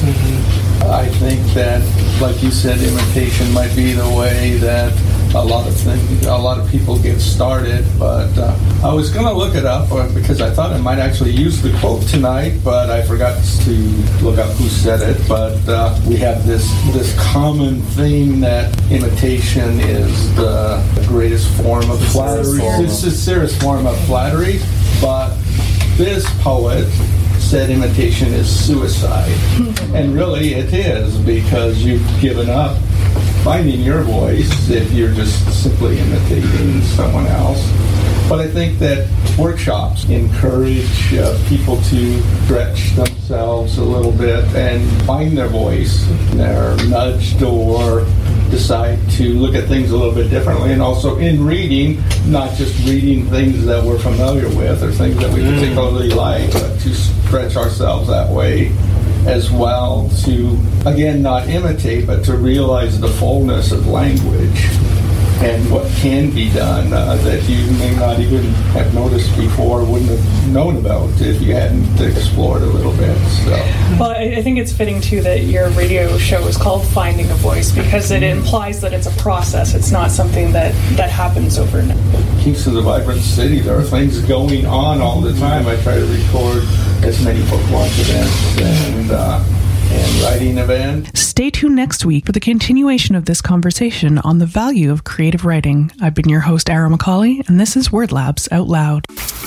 I think that, like you said, imitation might be the way that a lot of people get started. But I was going to look it up because I thought I might actually use the quote tonight, but I forgot to look up who said it. But we have this common theme that imitation is the greatest form of flattery. It's the sincerest form of flattery. But this poet said imitation is suicide. And really it is, because you've given up finding your voice if you're just simply imitating someone else. But I think that workshops encourage people to stretch themselves a little bit and find their voice. They're nudged or decide to look at things a little bit differently. And also in reading, not just reading things that we're familiar with or things that we particularly like, but to stretch ourselves that way as well, to, again, not imitate, but to realize the fullness of language and what can be done that you may not even have noticed before, wouldn't have known about if you hadn't explored a little bit. So.
Well, I think it's fitting, too, that your radio show is called Finding a Voice, because it implies that it's a process. It's not something that happens overnight.
Kingston's a vibrant city. There are things going on all the time. I try to record as many book launch events and writing events.
Stay tuned next week for the continuation of this conversation on the value of creative writing. I've been your host, Ara McCauley, and this is Word Labs Out Loud.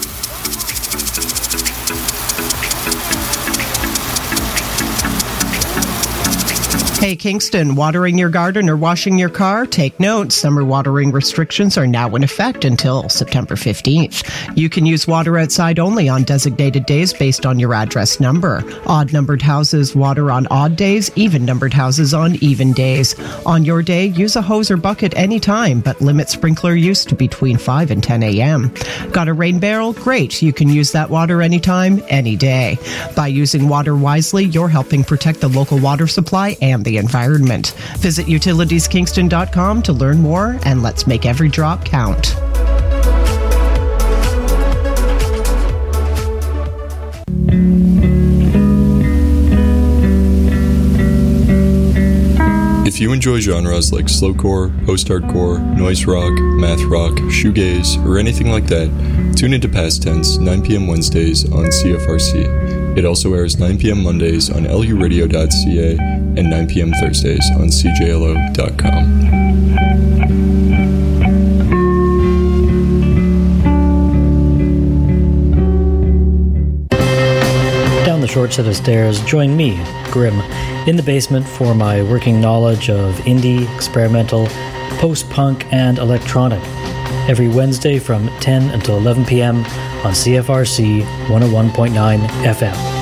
Hey Kingston, watering your garden or washing your car? Take note, summer watering restrictions are now in effect until September 15th. You can use water outside only on designated days based on your address number. Odd-numbered houses water on odd days, even-numbered houses on even days. On your day, use a hose or bucket anytime, but limit sprinkler use to between 5 and 10 a.m. Got a rain barrel? Great, you can use that water anytime, any day. By using water wisely, you're helping protect the local water supply and the the environment. Visit utilitieskingston.com to learn more, and let's make every drop count.
If you enjoy genres like slowcore, post-hardcore, noise rock, math rock, shoegaze, or anything like that, tune into Past Tense 9 p.m. Wednesdays on CFRC. It also airs 9 p.m. Mondays on luradio.ca and 9 p.m. Thursdays on cjlo.com.
Down the short set of stairs, join me, Grim, in the basement for my working knowledge of indie, experimental, post-punk, and electronic. Every Wednesday from 10 until 11 p.m. on CFRC 101.9 FM.